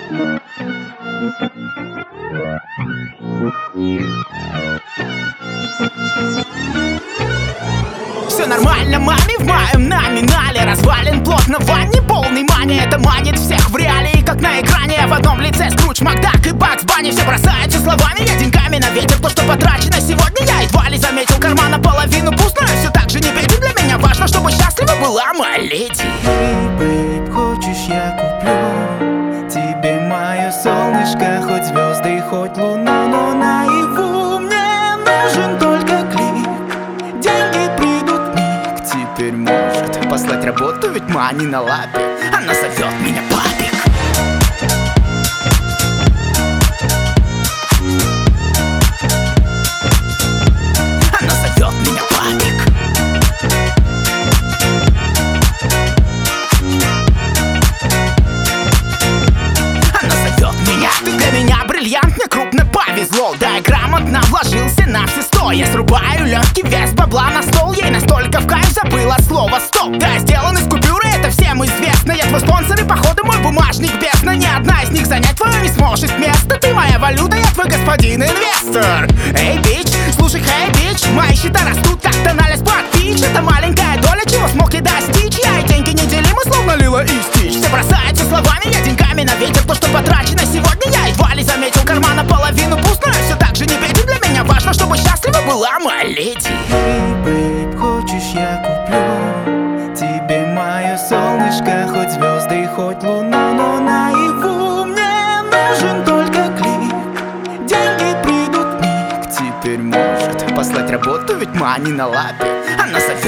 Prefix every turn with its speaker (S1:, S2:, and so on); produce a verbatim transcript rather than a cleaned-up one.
S1: Все нормально, маме, в моем номинале развален плотного, не полный мани. Это манит всех в реалии, как на экране. В одном лице Скрудж, Макдак и Бакс Банни. Все бросаются словами, я деньгами на ветер. То, что потрачено сегодня, я едва ли заметил. Кармана половину пуст, но я все так же не беден. Для меня важно, чтобы счастлива была моя леди.
S2: Эй, бейб, хочешь, я куплю тебе мое солнышко, хоть звезды, хоть луна, но наяву мне нужен только клик. Деньги придут миг, теперь может
S1: Послать работу, ведь мани на лапе. Она зовет меня папик. Она зовет меня папик. Она зовет меня. Ты для меня бриллиант, мне крупно повезло. Да, я грамотно вложился на все сто. Я срубаю легкий вес бабла на стол. Ей настолько в кайф забыла слово стоп. Да, я сделан из купюры, это всем известно. Я твой спонсор и походу мой бумажник бездна. Ни одна из них занять твое не сможет место. Ты моя валюта, я твой господин инвестор. Эй, бич, слушай, хей, бич, мои счета растут как тоналис под пич. Это маленькая доля, чего смог я достичь. Я и деньги неделимы, словно Лила и Стич. Все бросаются словами, я деньгами на ветер. То, что потрачено сегодня, я едва ли заметил. Кармана половину пуст, но я все так же не беден. Для меня важно, чтобы счастлива была моя леди.
S2: Эй, бейб, хочешь, я куплю тебе мое солнышко, хоть звезды, хоть луна, но наяву мне нужен только клик. Деньги придут миг, теперь может
S1: Послать работу, ведь мани на лапе. Она зовет